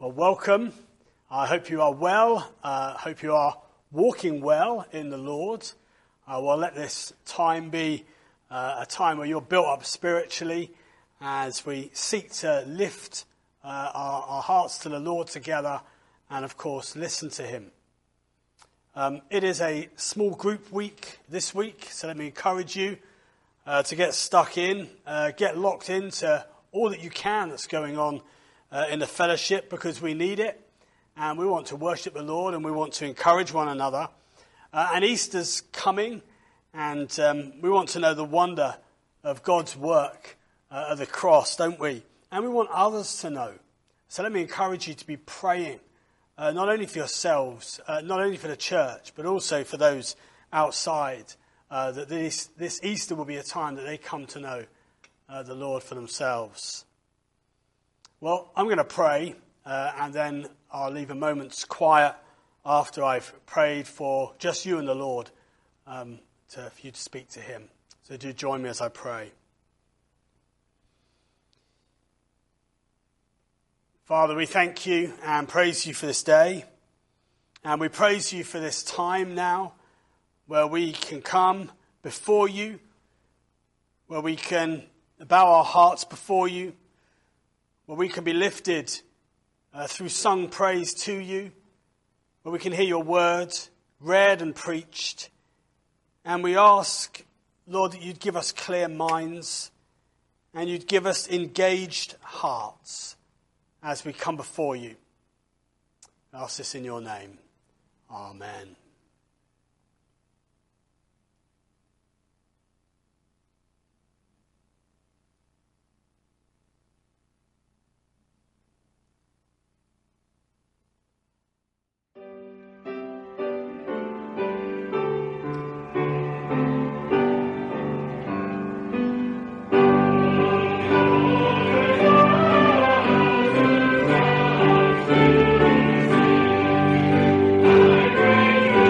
Well, welcome. I hope you are well. Hope you are walking well in the Lord. Well, let this time be a time where you're built up spiritually as we seek to lift our hearts to the Lord together and, of course, listen to him. It is a small group week this week, so let me encourage you to get stuck in, get locked into all that you can that's going on in the fellowship, because we need it and we want to worship the Lord and we want to encourage one another. And Easter's coming, and we want to know the wonder of God's work at the cross, don't we? And we want others to know. So let me encourage you to be praying, not only for yourselves, not only for the church, but also for those outside, that this Easter will be a time that they come to know the Lord for themselves. Well, I'm going to pray, and then I'll leave a moment's quiet after I've prayed for just you and the Lord, for you to speak to him. So do join me as I pray. Father, we thank you and praise you for this day. And we praise you for this time now where we can come before you, where we can bow our hearts before you, where we can be lifted through sung praise to you, where we can hear your word read and preached. And we ask, Lord, that you'd give us clear minds and you'd give us engaged hearts as we come before you. I ask this in your name. Amen. Great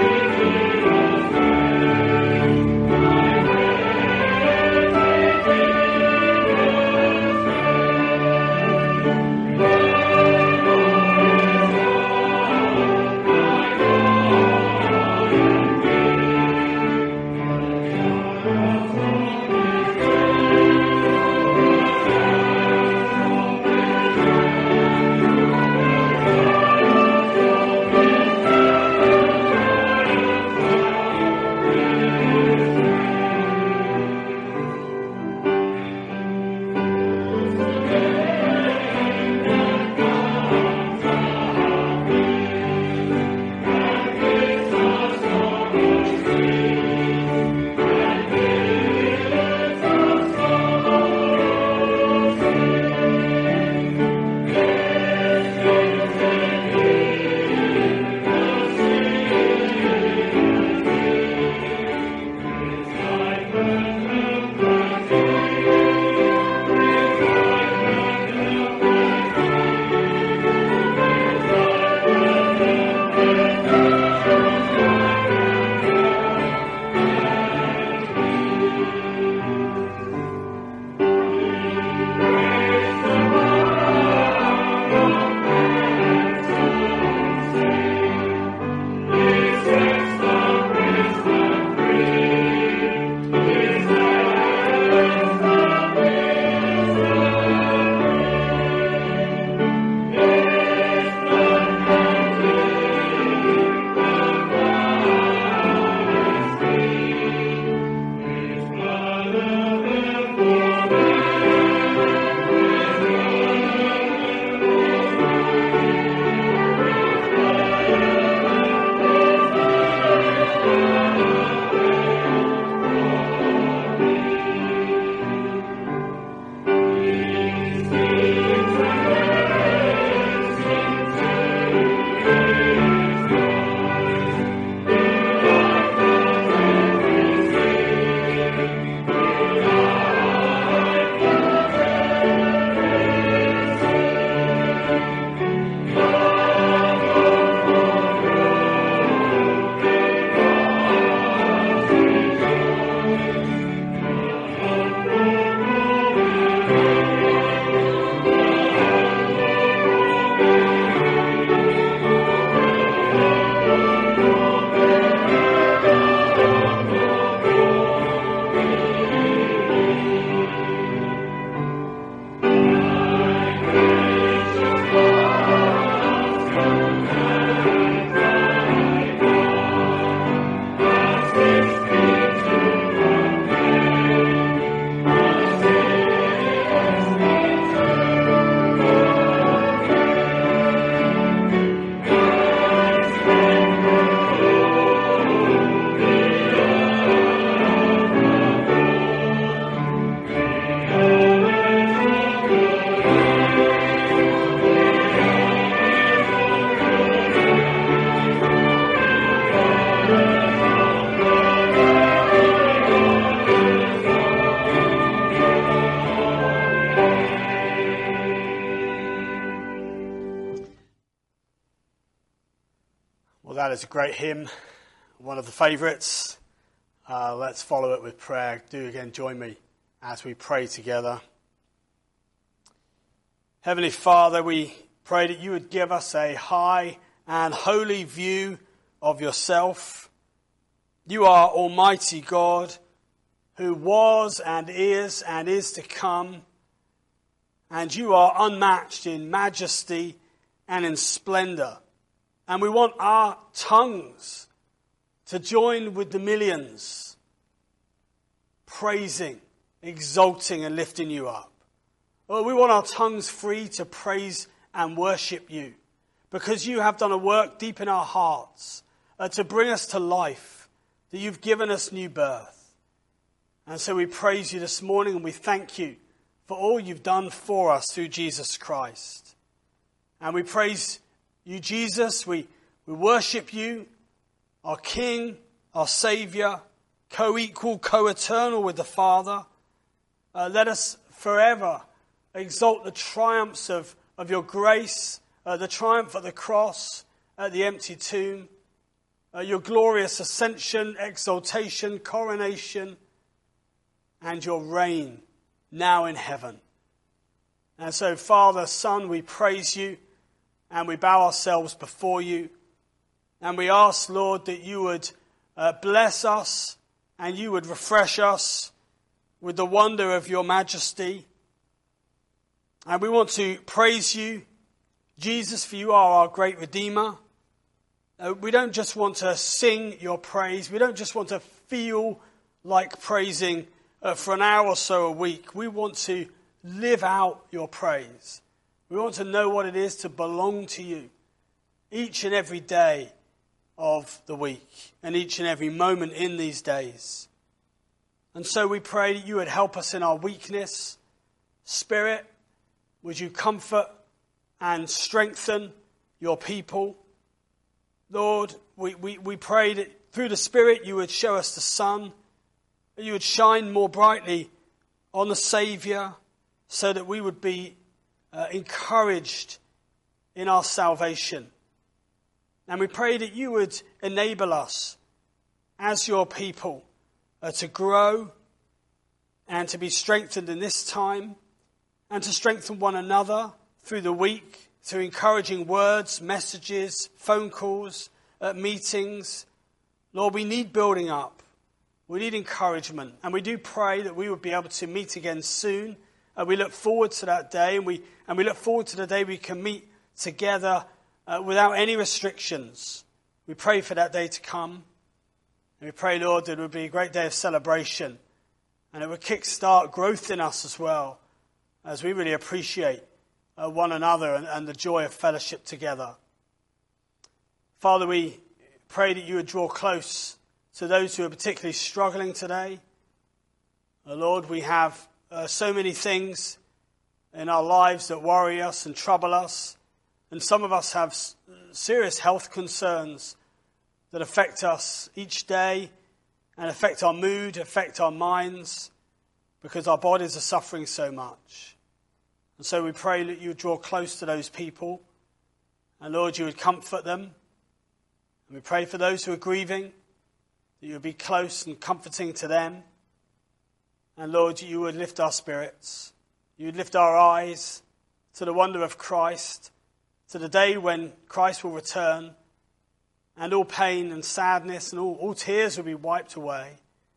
Well, that is a great hymn, one of the favourites. Let's follow it with prayer. Do again join me as we pray together. Heavenly Father, we pray that you would give us a high and holy view of yourself. You are Almighty God, who was and is to come, and you are unmatched in majesty and in splendour. And we want our tongues to join with the millions, praising, exalting and lifting you up. Well, we want our tongues free to praise and worship you, because you have done a work deep in our hearts to bring us to life, that you've given us new birth. And so we praise you this morning, and we thank you for all you've done for us through Jesus Christ. And we praise you, Jesus. We worship you, our King, our Saviour, co-equal, co-eternal with the Father. Let us forever exalt the triumphs of your grace, the triumph at the cross, at the empty tomb, your glorious ascension, exaltation, coronation, and your reign now in heaven. And so, Father, Son, we praise you, and we bow ourselves before you. And we ask, Lord, that you would bless us and you would refresh us with the wonder of your majesty. And we want to praise you, Jesus, for you are our great Redeemer. We don't just want to sing your praise. We don't just want to feel like praising for an hour or so a week. We want to live out your praise. We want to know what it is to belong to you each and every day of the week and each and every moment in these days. And so we pray that you would help us in our weakness. Spirit, would you comfort and strengthen your people? Lord, we pray that through the Spirit you would show us the sun, that you would shine more brightly on the Saviour, so that we would be encouraged in our salvation. And we pray that you would enable us as your people to grow and to be strengthened in this time, and to strengthen one another through the week, through encouraging words, messages, phone calls, meetings. Lord, we need building up. We need encouragement. And we do pray that we would be able to meet again soon. We look forward to that day, and we look forward to the day we can meet together without any restrictions. We pray for that day to come. And we pray, Lord, that it would be a great day of celebration, and it would kickstart growth in us as well, as we really appreciate one another and the joy of fellowship together. Father, we pray that you would draw close to those who are particularly struggling today. Lord, we have so many things in our lives that worry us and trouble us. And some of us have serious health concerns that affect us each day and affect our mood, affect our minds, because our bodies are suffering so much. And so we pray that you would draw close to those people. And Lord, you would comfort them. And we pray for those who are grieving, that you would be close and comforting to them. And Lord, you would lift our spirits. You would lift our eyes to the wonder of Christ, to the day when Christ will return, and all pain and sadness and all tears will be wiped away.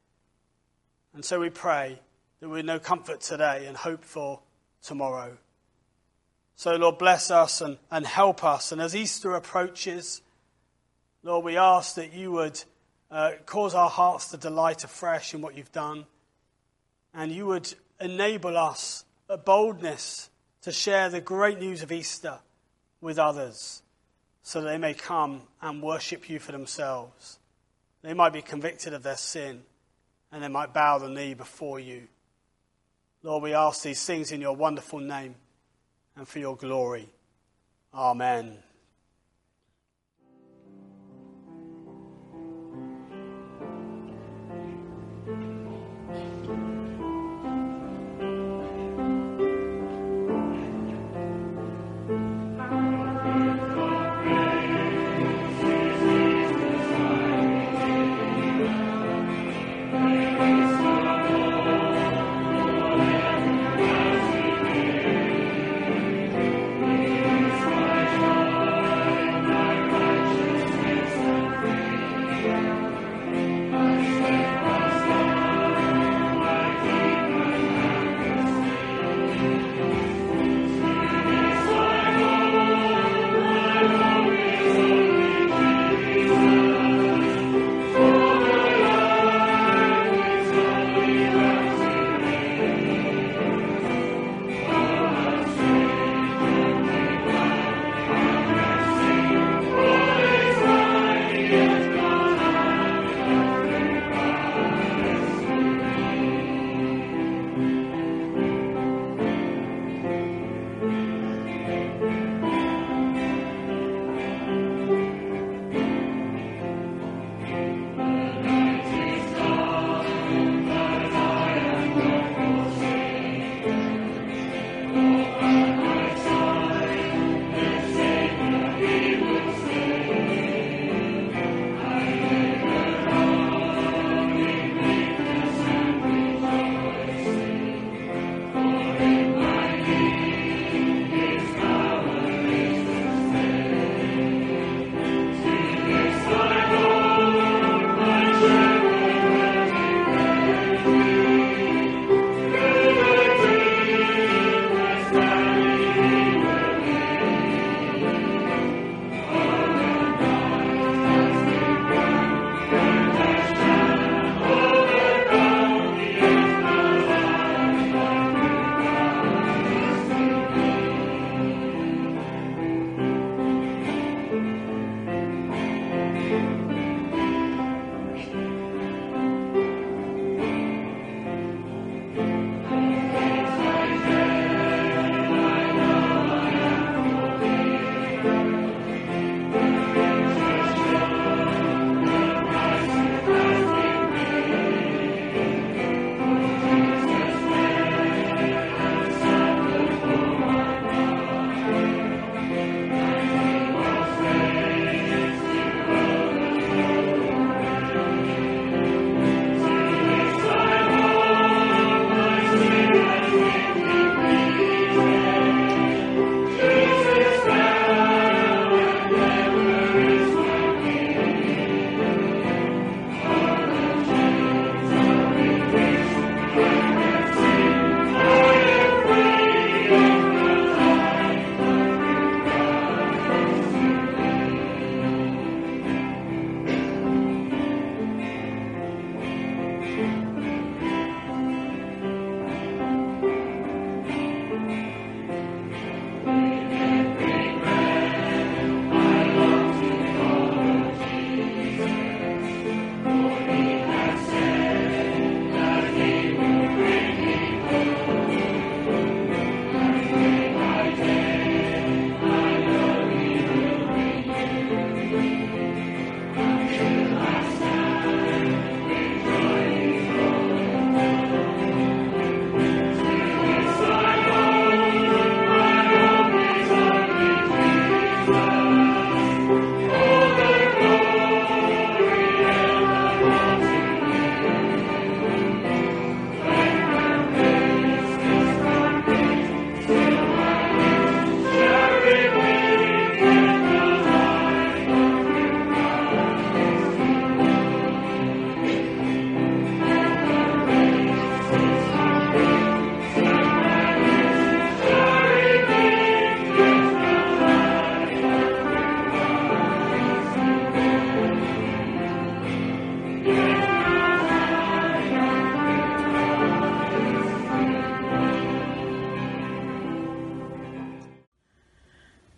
And so we pray that we know comfort today and hope for tomorrow. So Lord, bless us and help us. And as Easter approaches, Lord, we ask that you would cause our hearts to delight afresh in what you've done. And you would enable us a boldness to share the great news of Easter with others, so that they may come and worship you for themselves. They might be convicted of their sin, and they might bow the knee before you. Lord, we ask these things in your wonderful name and for your glory. Amen.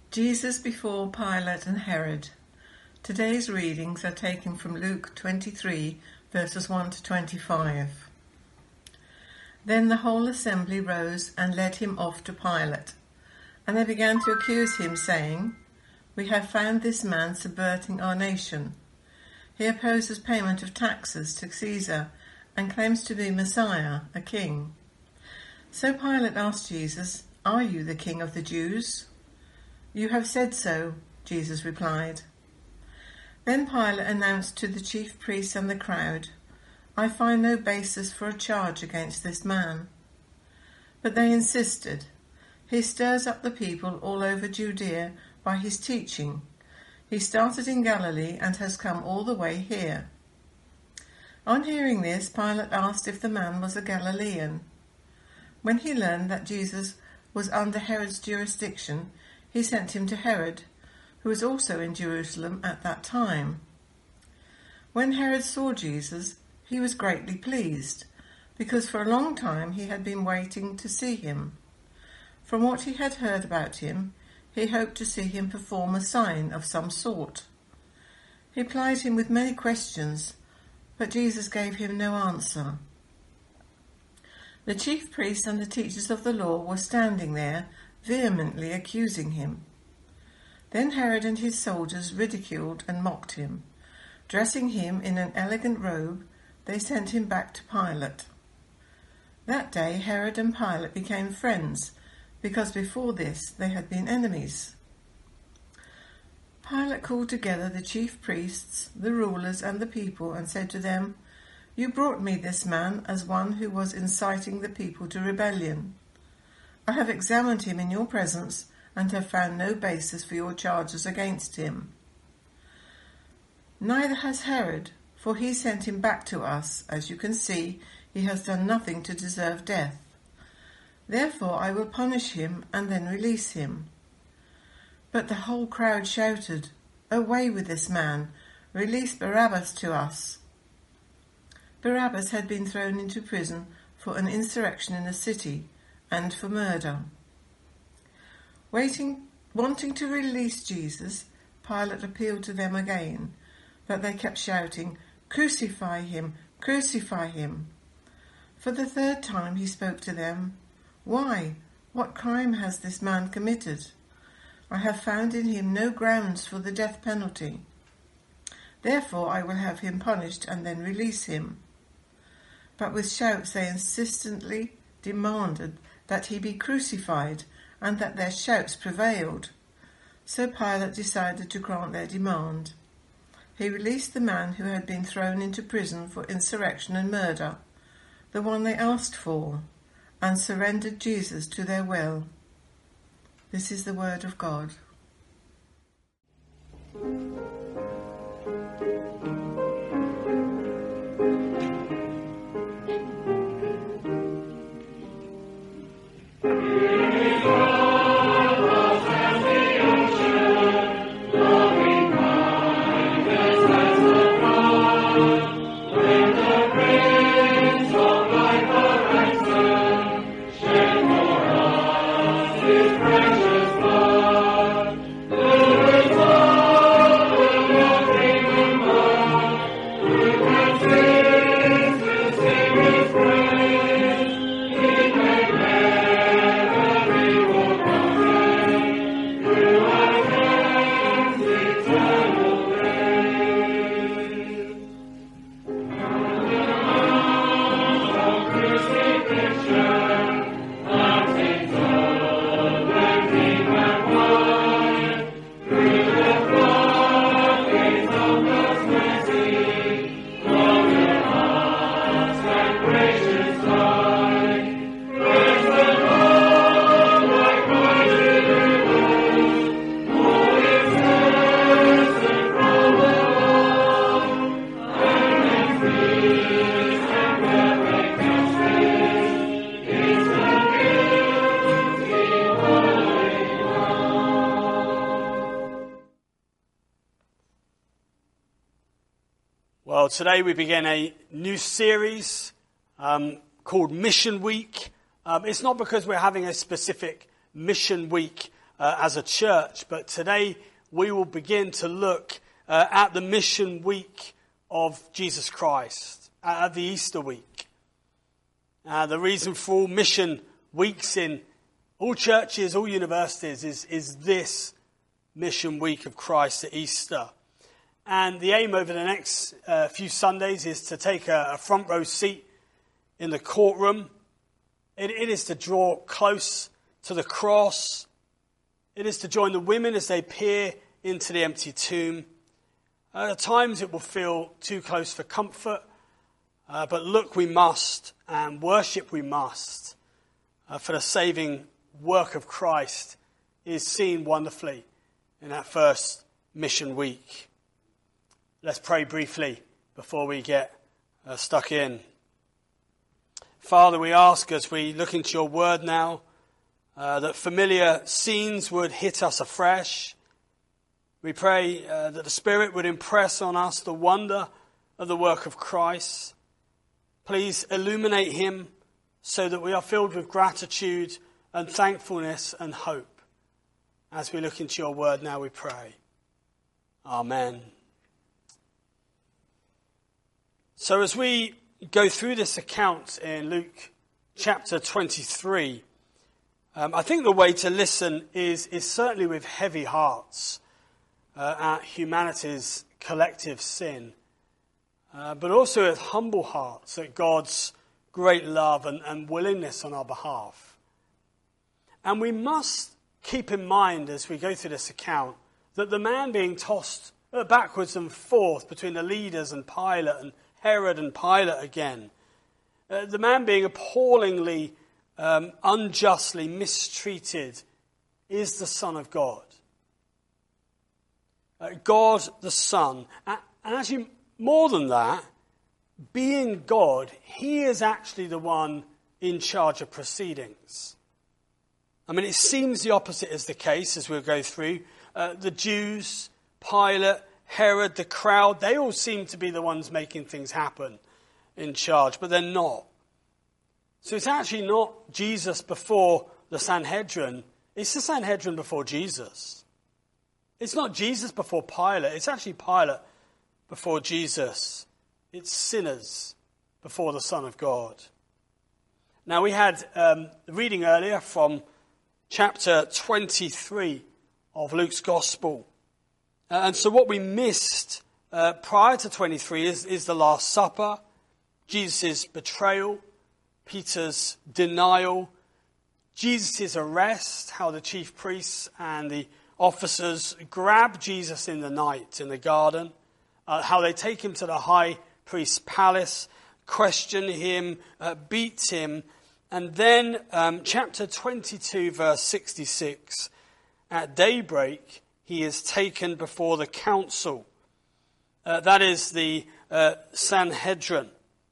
Jesus before Pilate and Herod. Today's readings are taken from Luke 23, verses 1 to 25. Then the whole assembly rose and led him off to Pilate, and they began to accuse him, saying, "We have found this man subverting our nation. He opposes payment of taxes to Caesar and claims to be Messiah, a king." So Pilate asked Jesus, "Are you the king of the Jews?" "You have said so," Jesus replied. Then Pilate announced to the chief priests and the crowd, "I find no basis for a charge against this man." But they insisted, "He stirs up the people all over Judea by his teaching. He started in Galilee and has come all the way here." On hearing this, Pilate asked if the man was a Galilean. When he learned that Jesus was under Herod's jurisdiction, he sent him to Herod, who was also in Jerusalem at that time. When Herod saw Jesus, he was greatly pleased, because for a long time he had been waiting to see him. From what he had heard about him, he hoped to see him perform a sign of some sort. He plied him with many questions, but Jesus gave him no answer. The chief priests and the teachers of the law were standing there, vehemently accusing him. Then Herod and his soldiers ridiculed and mocked him. Dressing him in an elegant robe, they sent him back to Pilate. That day Herod and Pilate became friends, because before this they had been enemies. Pilate called together the chief priests, the rulers, and the people, and said to them, "You brought me this man as one who was inciting the people to rebellion. I have examined him in your presence and have found no basis for your charges against him. Neither has Herod, for he sent him back to us. As you can see, he has done nothing to deserve death. Therefore I will punish him and then release him." But the whole crowd shouted, "Away with this man! Release Barabbas to us!" Barabbas had been thrown into prison for an insurrection in the city and for murder. Wanting to release Jesus, Pilate appealed to them again, but they kept shouting, "Crucify him! Crucify him!" For the third time he spoke to them, "Why? What crime has this man committed? I have found in him no grounds for the death penalty. Therefore I will have him punished and then release him." But with shouts they insistently demanded that he be crucified, and that their shouts prevailed. So Pilate decided to grant their demand. He released the man who had been thrown into prison for insurrection and murder, the one they asked for, and surrendered Jesus to their will. This is the word of God. Well, today we begin a new series called Mission Week. It's not because we're having a specific mission week as a church. But today we will begin to look at the mission week of Jesus Christ, at the Easter week. The reason for all mission weeks in all churches, all universities, is this mission week of Christ at Easter. And the aim over the next few Sundays is to take a front row seat in the courtroom. It is to draw close to the cross. It is to join the women as they peer into the empty tomb. At times it will feel too close for comfort, but look we must, and worship we must, for the saving work of Christ is seen wonderfully in that first mission week. Let's pray briefly before we get stuck in. Father, we ask as we look into your word now, that familiar scenes would hit us afresh. We pray that the Spirit would impress on us the wonder of the work of Christ. Please illuminate him so that we are filled with gratitude and thankfulness and hope. As we look into your word now, we pray. Amen. So as we go through this account in Luke chapter 23, I think the way to listen is certainly with heavy hearts at humanity's collective sin, but also with humble hearts at God's great love and willingness on our behalf. And we must keep in mind as we go through this account that the man being tossed backwards and forth between the leaders and Pilate and Herod and Pilate again, the man being appallingly, unjustly mistreated, is the Son of God. God the Son. And actually, more than that, being God, he is actually the one in charge of proceedings. I mean, it seems the opposite is the case as we'll go through. The Jews, Pilate, Herod, the crowd, they all seem to be the ones making things happen in charge, but they're not. So it's actually not Jesus before the Sanhedrin. It's the Sanhedrin before Jesus. It's not Jesus before Pilate. It's actually Pilate before Jesus. It's sinners before the Son of God. Now we had the reading earlier from chapter 23 of Luke's Gospel. And so what we missed prior to 23 is the Last Supper, Jesus' betrayal, Peter's denial, Jesus' arrest, how the chief priests and the officers grab Jesus in the night in the garden, how they take him to the high priest's palace, question him, beat him, and then chapter 22, verse 66, at daybreak, he is taken before the council. That is the Sanhedrin,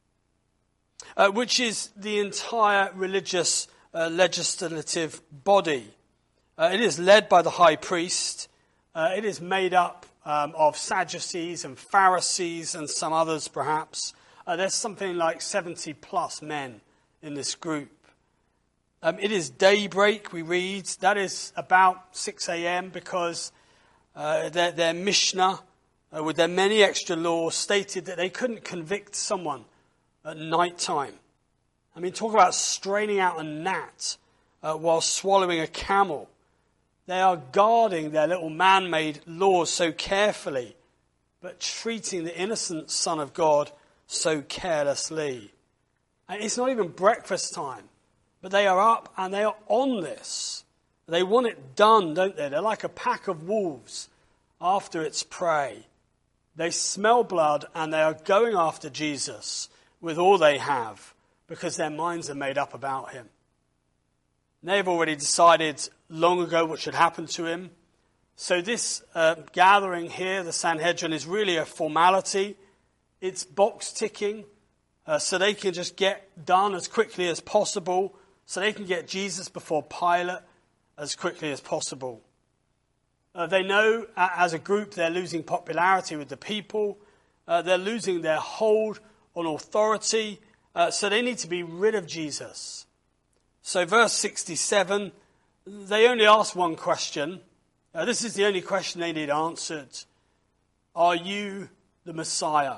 which is the entire religious legislative body. It is led by the high priest. It is made up of Sadducees and Pharisees and some others perhaps. There's something like 70 plus men in this group. It is daybreak, we read. That is about 6 a.m. because their Mishnah, with their many extra laws, stated that they couldn't convict someone at night time. I mean, talk about straining out a gnat while swallowing a camel. They are guarding their little man-made laws so carefully, but treating the innocent Son of God so carelessly. And it's not even breakfast time, but they are up and they are on this. They want it done, don't they? They're like a pack of wolves after its prey. They smell blood and they are going after Jesus with all they have because their minds are made up about him. They've already decided long ago what should happen to him. So this gathering here, the Sanhedrin, is really a formality. It's box ticking so they can just get done as quickly as possible, so they can get Jesus before Pilate as quickly as possible. They know as a group they're losing popularity with the people. They're losing their hold on authority. So they need to be rid of Jesus. So verse 67, they only ask one question. This is the only question they need answered. Are you the Messiah?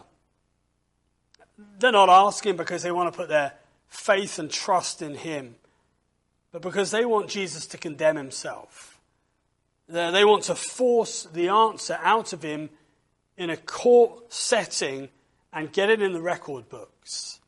They're not asking because they want to put their faith and trust in him, but because they want Jesus to condemn himself. They want to force the answer out of him in a court setting and get it in the record books.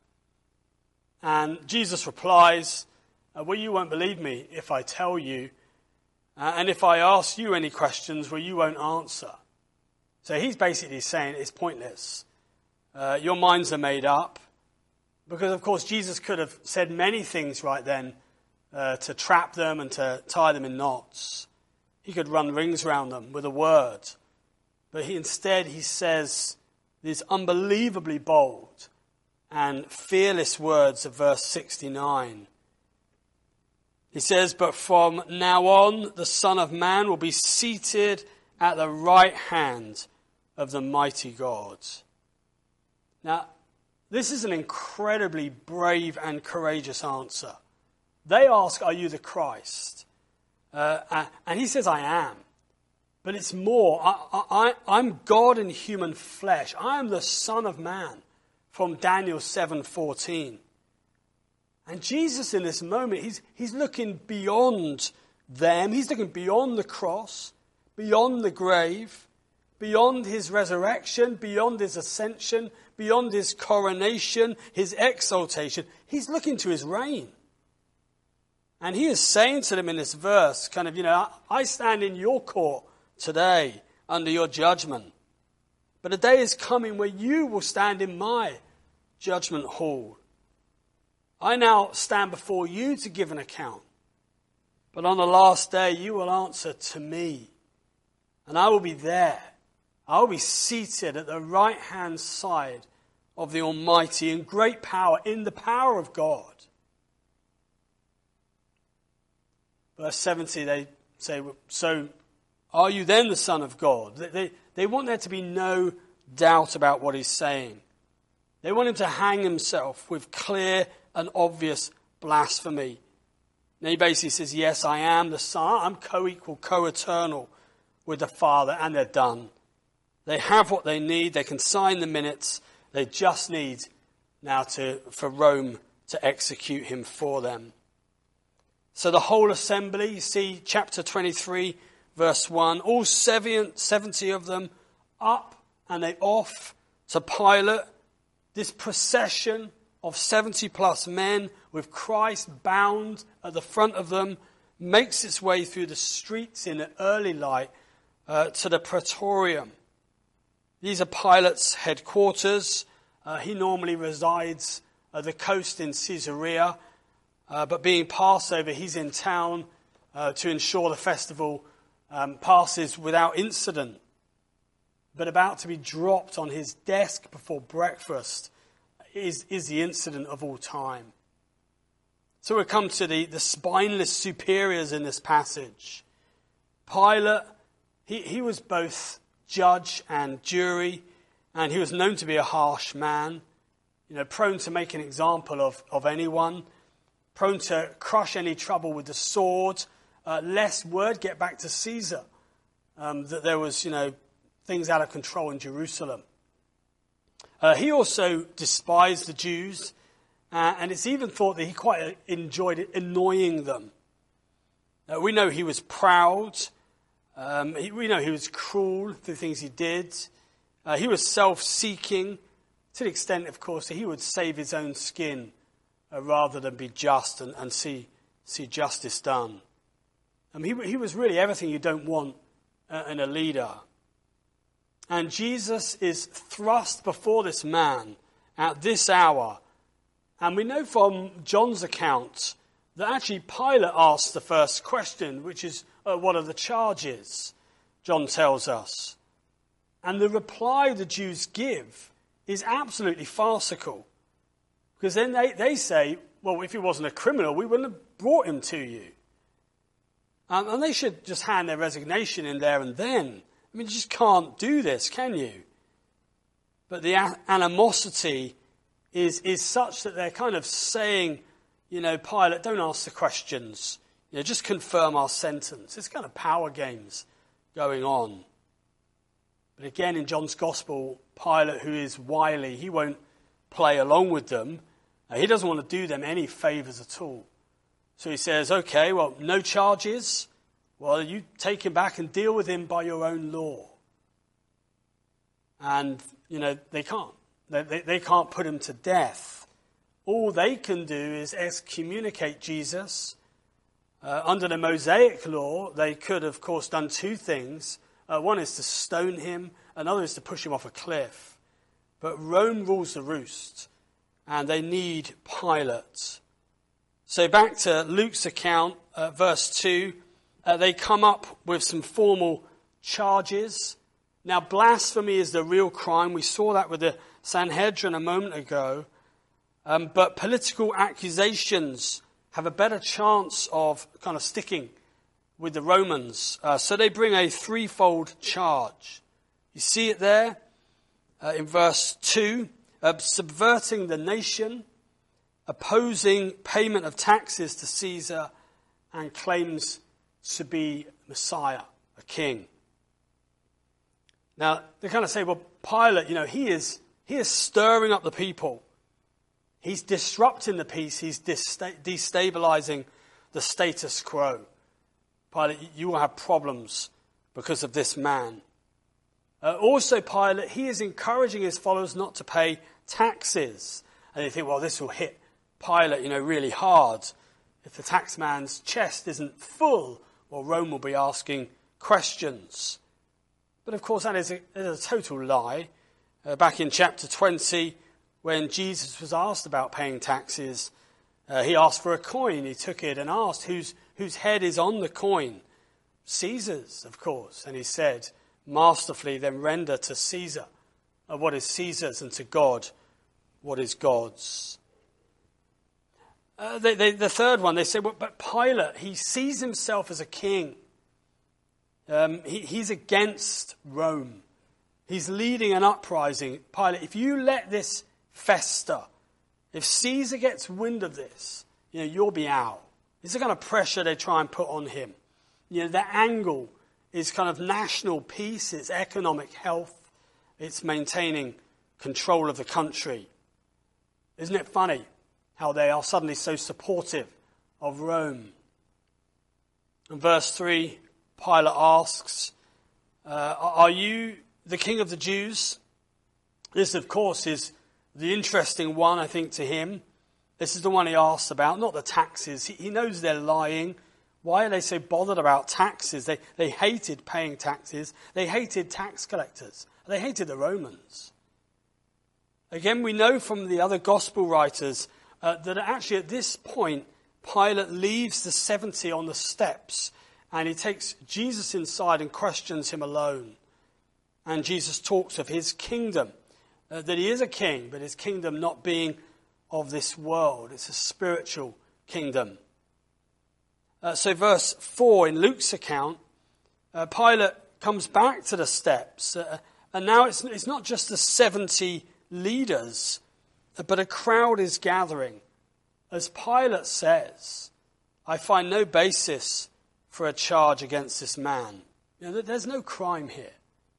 And Jesus replies, well, you won't believe me if I tell you, and if I ask you any questions, well, you won't answer. So he's basically saying it's pointless. Your minds are made up. Because, of course, Jesus could have said many things right then to trap them and to tie them in knots. He could run rings around them with a word. But instead he says these unbelievably bold and fearless words of verse 69. He says, but from now on the Son of Man will be seated at the right hand of the mighty God. Now, this is an incredibly brave and courageous answer. They ask, are you the Christ? And he says, I am. But it's more, I'm God in human flesh. I am the Son of Man, from Daniel 7:14. And Jesus in this moment, he's looking beyond them. He's looking beyond the cross, beyond the grave, beyond his resurrection, beyond his ascension, beyond his coronation, his exaltation. He's looking to his reign. And he is saying to them in this verse, kind of, I stand in your court today under your judgment. But a day is coming where you will stand in my judgment hall. I now stand before you to give an account. But on the last day, you will answer to me. And I will be there. I will be seated at the right-hand side of the Almighty in great power, in the power of God. Verse 70, they say, so are you then the Son of God? They want there to be no doubt about what he's saying. They want him to hang himself with clear and obvious blasphemy. And he basically says, yes, I am the Son. I'm co-equal, co-eternal with the Father, and they're done. They have what they need. They can sign the minutes. They just need now for Rome to execute him for them. So the whole assembly, you see chapter 23, verse 1, all 70 of them up and they off to Pilate. This procession of 70 plus men with Christ bound at the front of them makes its way through the streets in the early light to the Praetorium. These are Pilate's headquarters. He normally resides at the coast in Caesarea. But being Passover, he's in town to ensure the festival passes without incident. But about to be dropped on his desk before breakfast is the incident of all time. So we come to the spineless superiors in this passage. Pilate, he was both judge and jury, and he was known to be a harsh man, prone to make an example of anyone, prone to crush any trouble with the sword, lest word get back to Caesar that there was, things out of control in Jerusalem. He also despised the Jews, and it's even thought that he quite enjoyed annoying them. We know he was proud. We know he was cruel through things he did. He was self-seeking to the extent, of course, that he would save his own skin rather than be just and see justice done. He was really everything you don't want in a leader. And Jesus is thrust before this man at this hour. And we know from John's account that actually Pilate asked the first question, which is, what are the charges? John tells us. And the reply the Jews give is absolutely farcical. Because then they say, well, if he wasn't a criminal, we wouldn't have brought him to you. And they should just hand their resignation in there and then. You just can't do this, can you? But the animosity is such that they're kind of saying, Pilate, don't ask the questions. just confirm our sentence. It's kind of power games going on. But again, in John's Gospel, Pilate, who is wily, he won't play along with them. He doesn't want to do them any favours at all. So he says, okay, well, no charges. Well, you take him back and deal with him by your own law. And, they can't. They can't put him to death. All they can do is excommunicate Jesus. Under the Mosaic law, they could, of course, done two things. One is to stone him, another is to push him off a cliff. But Rome rules the roost, and they need Pilate. So back to Luke's account, verse 2, they come up with some formal charges. Now, blasphemy is the real crime. We saw that with the Sanhedrin a moment ago. But political accusations have a better chance of kind of sticking with the Romans. So they bring a threefold charge. You see it there in verse 2, subverting the nation, opposing payment of taxes to Caesar, and claims to be Messiah, a king. Now, they kind of say, well, Pilate, he is stirring up the people. He's disrupting the peace. He's destabilizing the status quo. Pilate, you will have problems because of this man. Also, Pilate, he is encouraging his followers not to pay taxes. And you think, well, this will hit Pilate, really hard. If the taxman's chest isn't full, well, Rome will be asking questions. But of course, that is a total lie. Back in chapter 20, when Jesus was asked about paying taxes, he asked for a coin. He took it and asked, whose head is on the coin? Caesar's, of course. And he said, masterfully, then render to Caesar what is Caesar's, and to God what is God's. The third one, they say, well, but Pilate, he sees himself as a king. He's against Rome. He's leading an uprising. Pilate, if you let this fester, if Caesar gets wind of this, you'll be out. It's the kind of pressure they try and put on him. The angle is kind of national peace, it's economic health, it's maintaining control of the country. Isn't it funny how they are suddenly so supportive of Rome? In verse 3, Pilate asks, are you the king of the Jews? This, of course, is the interesting one, I think, to him. This is the one he asks about, not the taxes. He knows they're lying. Why are they so bothered about taxes? They hated paying taxes. They hated tax collectors. They hated the Romans. Again, we know from the other gospel writers that actually at this point, Pilate leaves the 70 on the steps and he takes Jesus inside and questions him alone. And Jesus talks of his kingdom, that he is a king, but his kingdom not being of this world. It's a spiritual kingdom. So verse 4 in Luke's account, Pilate comes back to the steps. And now it's not just the 70 leaders, but a crowd is gathering. As Pilate says, I find no basis for a charge against this man. There's no crime here.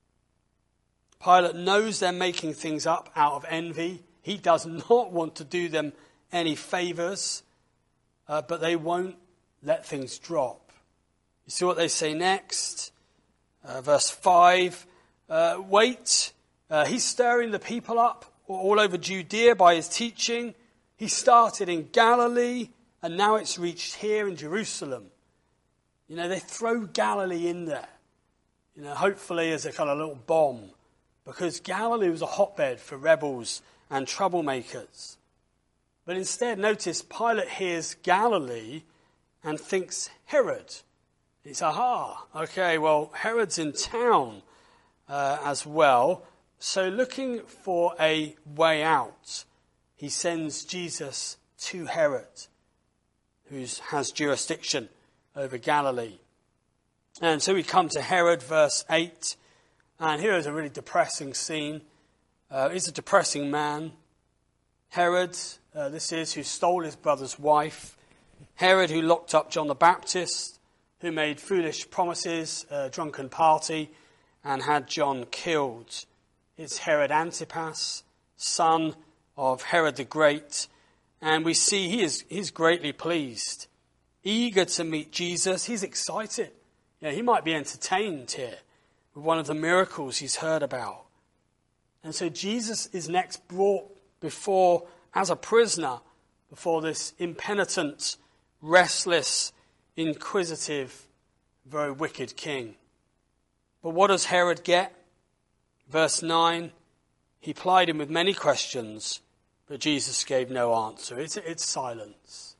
Pilate knows they're making things up out of envy. He does not want to do them any favours, but they won't let things drop. You see what they say next? Verse 5, wait, he's stirring the people up all over Judea by his teaching. He started in Galilee, and now it's reached here in Jerusalem. They throw Galilee in there, hopefully as a kind of little bomb, because Galilee was a hotbed for rebels and troublemakers. But instead, notice, Pilate hears Galilee and thinks Herod. It's, okay, well, Herod's in town as well. So looking for a way out, he sends Jesus to Herod, who has jurisdiction over Galilee. And so we come to Herod, verse 8. And here is a really depressing scene. He's a depressing man. Herod, this is, who stole his brother's wife. Herod, who locked up John the Baptist, who made foolish promises, a drunken party, and had John killed. It's Herod Antipas, son of Herod the Great, and we see he's greatly pleased, eager to meet Jesus. He's excited. He might be entertained here with one of the miracles he's heard about. And so Jesus is next brought before, as a prisoner, before this impenitent, restless, inquisitive, very wicked king. But what does Herod get? Verse 9, he plied him with many questions, but Jesus gave no answer. It's silence.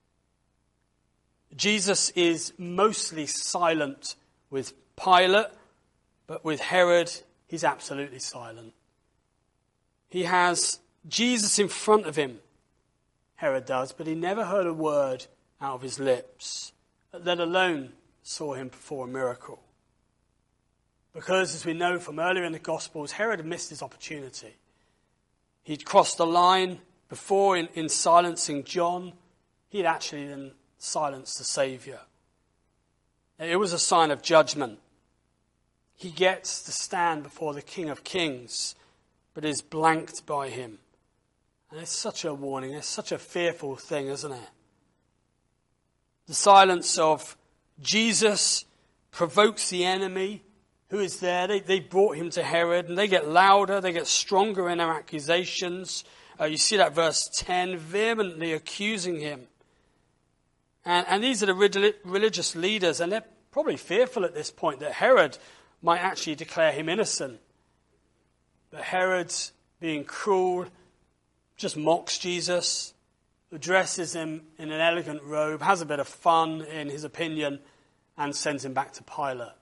Jesus is mostly silent with Pilate, but with Herod, he's absolutely silent. He has Jesus in front of him, Herod does, but he never heard a word out of his lips, let alone saw him perform a miracle. Because, as we know from earlier in the Gospels, Herod had missed his opportunity. He'd crossed the line before in silencing John. He'd actually then silenced the Saviour. It was a sign of judgment. He gets to stand before the King of Kings, but is blanked by him. And it's such a warning. It's such a fearful thing, isn't it? The silence of Jesus provokes the enemy who is there. They brought him to Herod, and they get louder, they get stronger in their accusations. You see that verse 10, vehemently accusing him. And these are the religious leaders, and they're probably fearful at this point that Herod might actually declare him innocent. But Herod, being cruel, just mocks Jesus, dresses him in an elegant robe, has a bit of fun in his opinion, and sends him back to Pilate.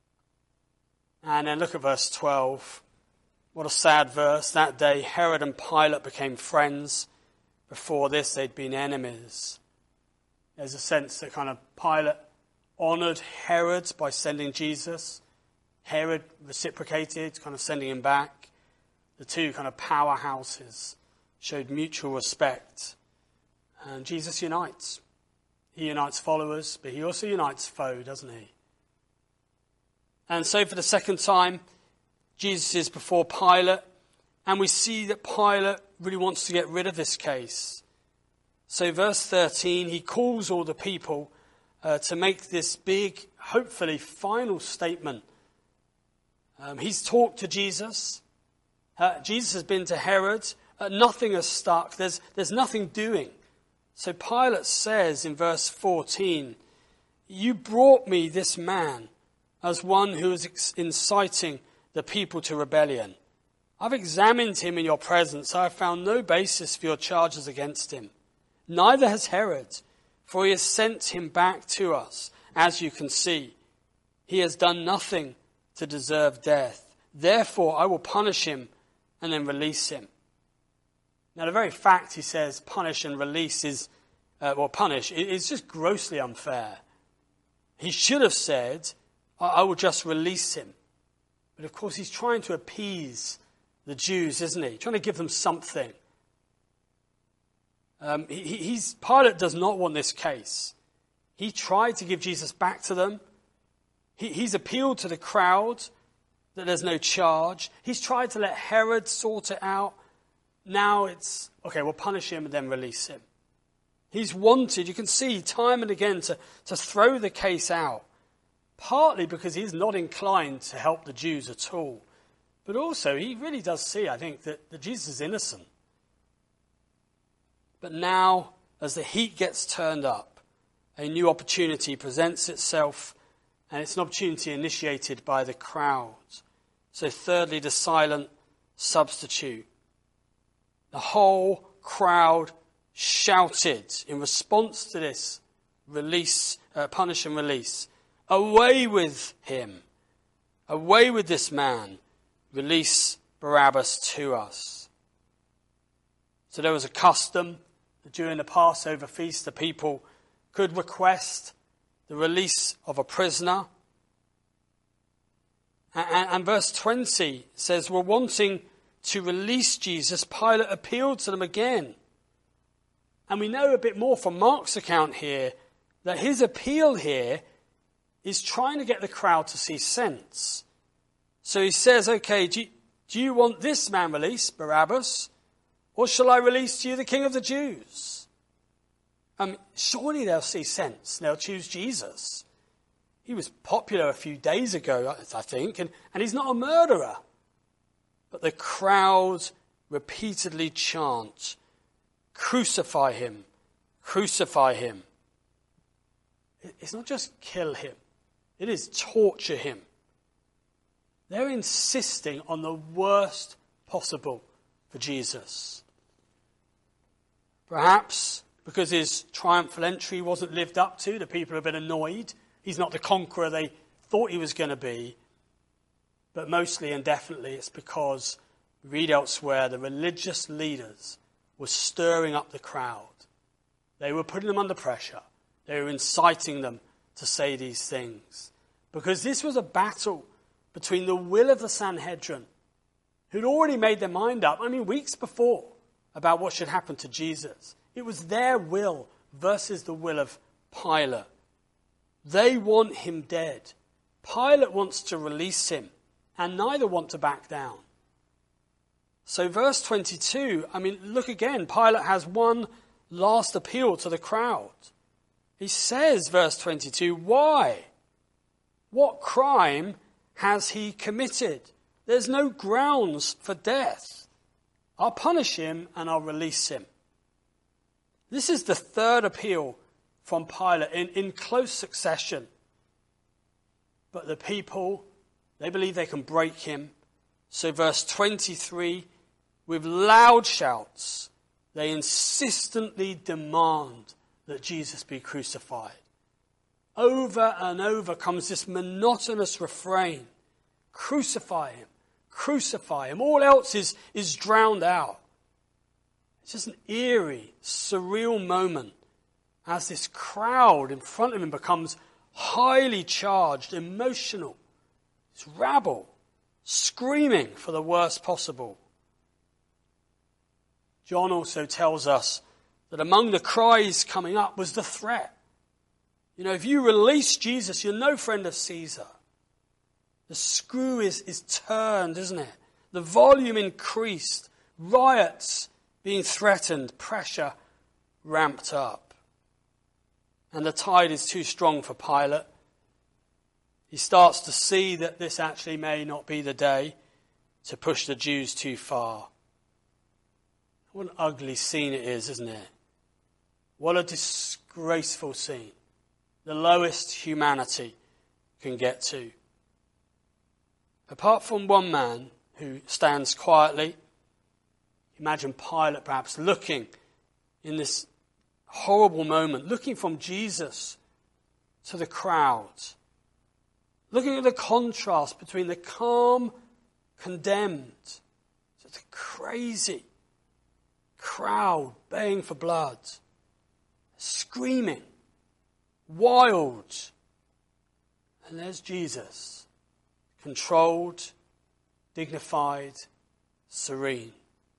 And then look at verse 12. What a sad verse. That day Herod and Pilate became friends. Before this they'd been enemies. There's a sense that kind of Pilate honoured Herod by sending Jesus. Herod reciprocated, kind of sending him back. The two kind of powerhouses showed mutual respect. And Jesus unites. He unites followers, but he also unites foe, doesn't he? And so for the second time, Jesus is before Pilate, and we see that Pilate really wants to get rid of this case. So verse 13, he calls all the people to make this big, hopefully final statement. He's talked to Jesus. Jesus has been to Herod. Nothing has stuck. There's nothing doing. So Pilate says in verse 14, "You brought me this man as one who is inciting the people to rebellion. I've examined him in your presence. I have found no basis for your charges against him. Neither has Herod, for he has sent him back to us, as you can see. He has done nothing to deserve death. Therefore, I will punish him and then release him." Now, the very fact he says punish and release is just grossly unfair. He should have said, "I will just release him." But of course, he's trying to appease the Jews, isn't he? Trying to give them something. Pilate does not want this case. He tried to give Jesus back to them. He's appealed to the crowd that there's no charge. He's tried to let Herod sort it out. Now it's, okay, we'll punish him and then release him. He's wanted, you can see, time and again to throw the case out. Partly because he's not inclined to help the Jews at all. But also, he really does see, I think, that Jesus is innocent. But now, as the heat gets turned up, a new opportunity presents itself, and it's an opportunity initiated by the crowd. So thirdly, the silent substitute. The whole crowd shouted in response to this punish and release, "Away with him! Away with this man! Release Barabbas to us." So there was a custom that during the Passover feast the people could request the release of a prisoner. And verse 20 says, we're wanting to release Jesus. Pilate appealed to them again. And we know a bit more from Mark's account here that his appeal here is trying to get the crowd to see sense. So he says, okay, do you want this man released, Barabbas, or shall I release to you the King of the Jews? Surely they'll see sense. They'll choose Jesus. He was popular a few days ago, I think, and he's not a murderer. But the crowd repeatedly chant, crucify him, crucify him. It's not just kill him. It is torture him. They're insisting on the worst possible for Jesus. Perhaps because his triumphal entry wasn't lived up to, the people have been annoyed. He's not the conqueror they thought he was going to be. But mostly and definitely it's because, we read elsewhere, the religious leaders were stirring up the crowd. They were putting them under pressure. They were inciting them to say these things. Because this was a battle between the will of the Sanhedrin, who'd already made their mind up, weeks before, about what should happen to Jesus. It was their will versus the will of Pilate. They want him dead. Pilate wants to release him, and neither want to back down. So verse 22, look again, Pilate has one last appeal to the crowd. He says, verse 22, why? What crime has he committed? There's no grounds for death. I'll punish him and I'll release him. This is the third appeal from Pilate in close succession. But the people, they believe they can break him. So verse 23, with loud shouts, they insistently demand that Jesus be crucified. Over and over comes this monotonous refrain. Crucify him. Crucify him. All else is drowned out. It's just an eerie, surreal moment as this crowd in front of him becomes highly charged, emotional. It's rabble, screaming for the worst possible. John also tells us that among the cries coming up was the threat. If you release Jesus, you're no friend of Caesar. The screw is turned, isn't it? The volume increased, riots being threatened, pressure ramped up. And the tide is too strong for Pilate. He starts to see that this actually may not be the day to push the Jews too far. What an ugly scene it is, isn't it? What a disgraceful scene. The lowest humanity can get to. Apart from one man who stands quietly, imagine Pilate perhaps looking in this horrible moment, looking from Jesus to the crowd, looking at the contrast between the calm, condemned, to the crazy crowd baying for blood, screaming, wild. And there's Jesus, controlled, dignified, serene.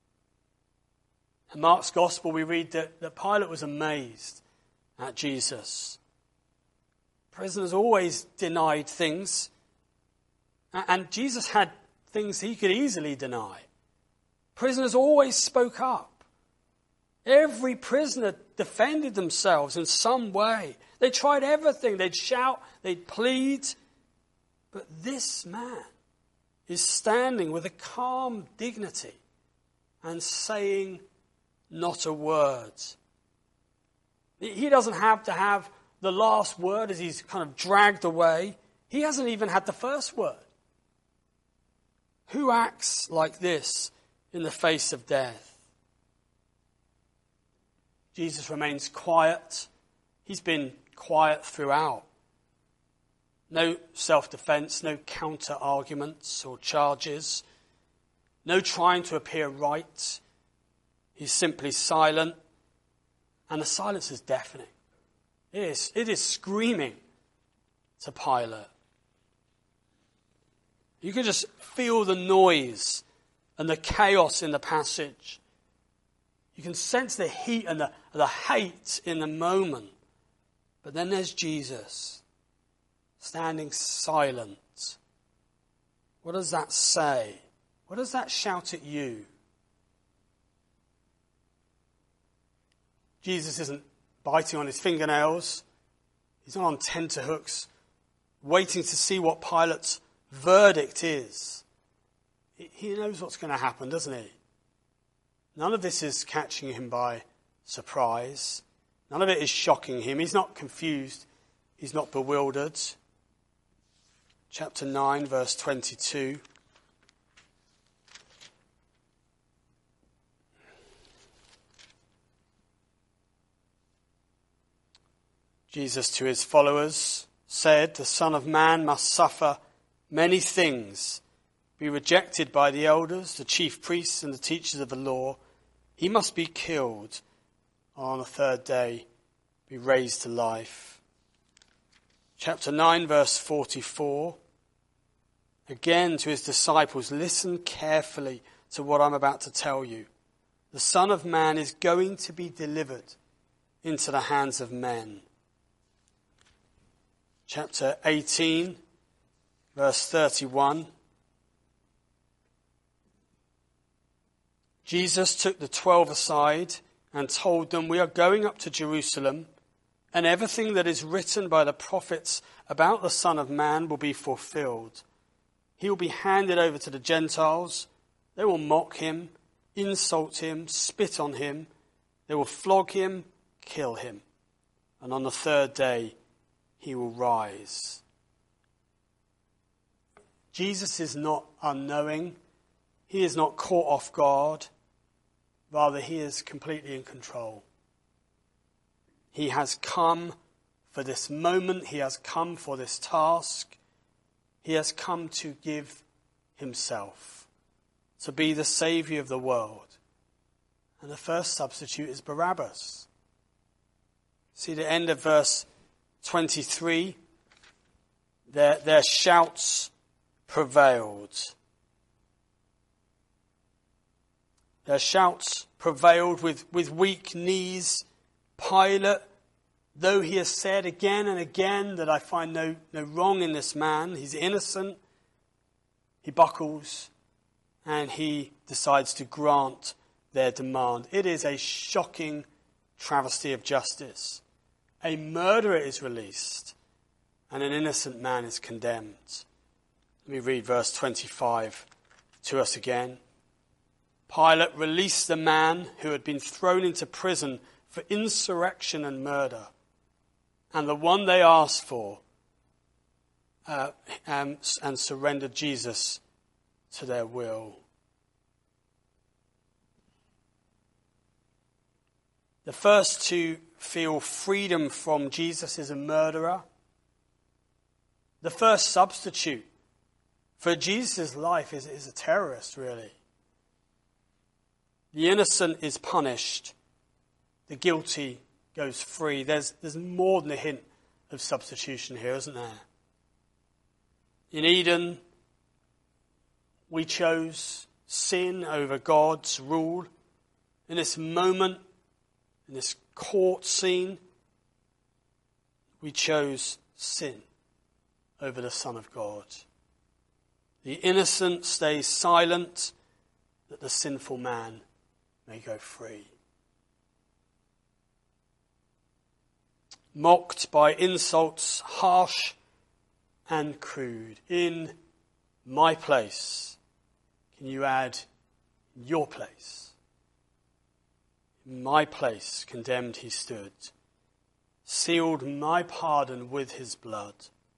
In Mark's Gospel, we read that Pilate was amazed at Jesus. Prisoners always denied things, and Jesus had things he could easily deny. Prisoners always spoke up. Every prisoner defended themselves in some way. They tried everything. They'd shout, they'd plead. But this man is standing with a calm dignity and saying not a word. He doesn't have to have the last word as he's kind of dragged away. He hasn't even had the first word. Who acts like this in the face of death? Jesus remains quiet. He's been quiet throughout. No self-defense, no counter-arguments or charges. No trying to appear right. He's simply silent. And the silence is deafening. It is screaming to Pilate. You can just feel the noise and the chaos in the passage. You can sense the heat and the hate in the moment. But then there's Jesus, standing silent. What does that say? What does that shout at you? Jesus isn't biting on his fingernails. He's not on tenterhooks, waiting to see what Pilate's verdict is. He knows what's going to happen, doesn't he? None of this is catching him by surprise. None of it is shocking him. He's not confused. He's not bewildered. Chapter 9, verse 22. Jesus to his followers said, "The Son of Man must suffer many things, be rejected by the elders, the chief priests and the teachers of the law. He must be killed, and on the third day be raised to life." Chapter 9, verse 44. Again to his disciples, "Listen carefully to what I'm about to tell you. The Son of Man is going to be delivered into the hands of men." Chapter 18, verse 31. Jesus took the 12 aside and told them, "We are going up to Jerusalem, and everything that is written by the prophets about the Son of Man will be fulfilled. He will be handed over to the Gentiles. They will mock him, insult him, spit on him. They will flog him, kill him. And on the third day, he will rise." Jesus is not unknowing. He is not caught off guard. Rather, he is completely in control. He has come for this moment. He has come for this task. He has come to give himself, to be the Saviour of the world. And the first substitute is Barabbas. See the end of verse 23, their shouts prevailed. Their shouts prevailed with weak knees. Pilate, though he has said again and again that I find no wrong in this man, he's innocent, he buckles and he decides to grant their demand. It is a shocking travesty of justice. A murderer is released and an innocent man is condemned. Let me read verse 25 to us again. Pilate released the man who had been thrown into prison for insurrection and murder, and the one they asked for, and surrendered Jesus to their will. The first to feel freedom from Jesus is a murderer. The first substitute for Jesus' life is a terrorist, really. The innocent is punished. The guilty goes free. There's more than a hint of substitution here, isn't there? In Eden, we chose sin over God's rule. In this moment, in this court scene, we chose sin over the Son of God. The innocent stays silent, that the sinful man may go free. Mocked by insults, harsh and crude. In my place. Can you add your place? In my place, condemned he stood. Sealed my pardon with his blood.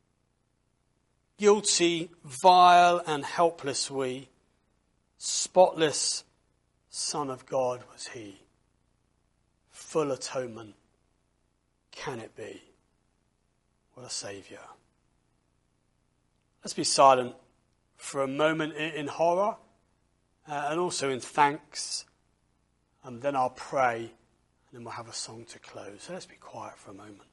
Guilty, vile and helpless we. Spotless Son of God was he. Full atonement can it be? What a Saviour. Let's be silent for a moment in horror and also in thanks. And then I'll pray and then we'll have a song to close. So let's be quiet for a moment.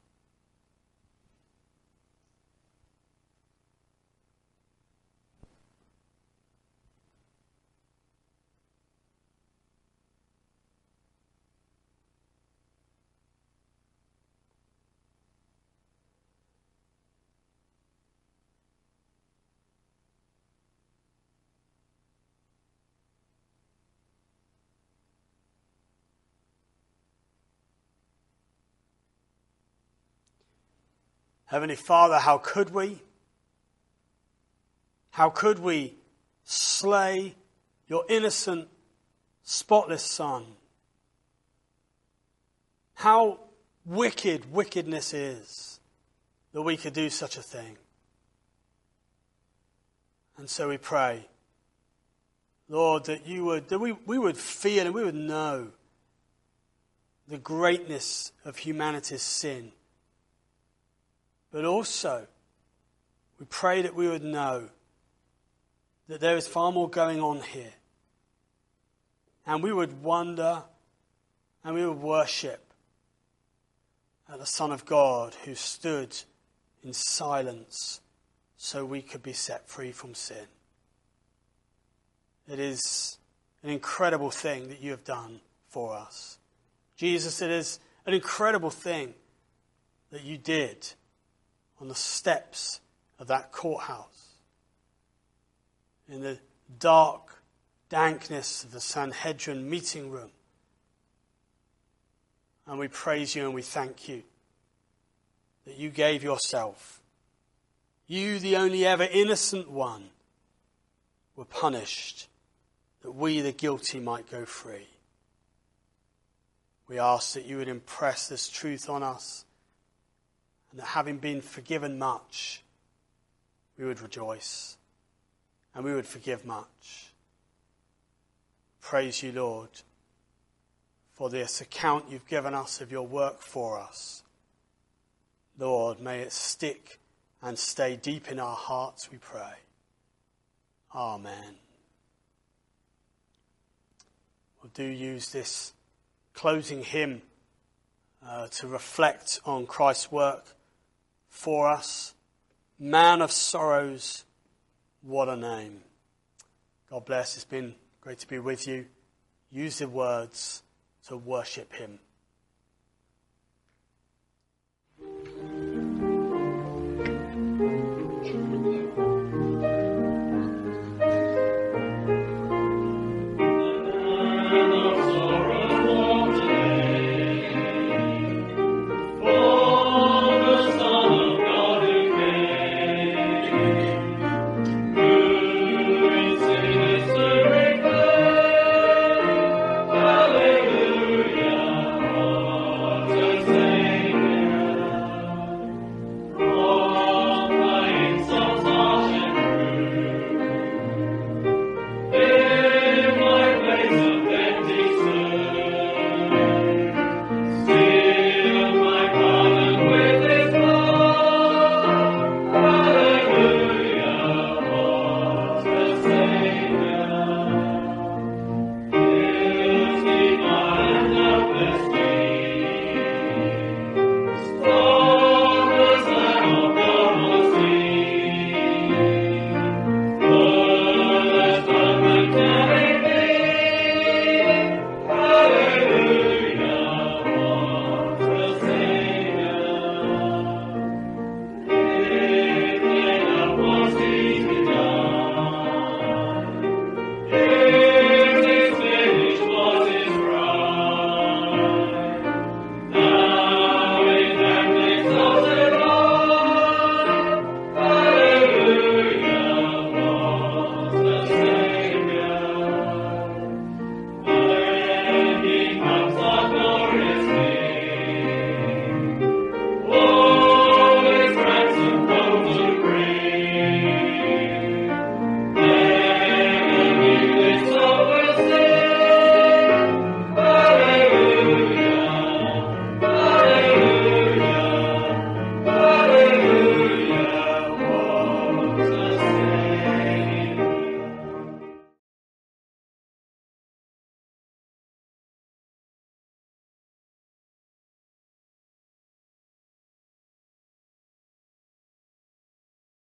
Heavenly Father, how could we? How could we slay your innocent, spotless Son? How wicked wickedness is that we could do such a thing. And so we pray, Lord, that we would feel and we would know the greatness of humanity's sin. But also, we pray that we would know that there is far more going on here. And we would wonder and we would worship at the Son of God who stood in silence so we could be set free from sin. It is an incredible thing that you have done for us. Jesus, it is an incredible thing that you did on the steps of that courthouse, in the dark dankness of the Sanhedrin meeting room. And we praise you and we thank you that you gave yourself. You, the only ever innocent one, were punished that we, the guilty, might go free. We ask that you would impress this truth on us, and that having been forgiven much, we would rejoice and we would forgive much. Praise you, Lord, for this account you've given us of your work for us. Lord, may it stick and stay deep in our hearts, we pray. Amen. Well, do use this closing hymn to reflect on Christ's work for us. Man of sorrows, what a name. God bless. It's been great to be with you. Use the words to worship him.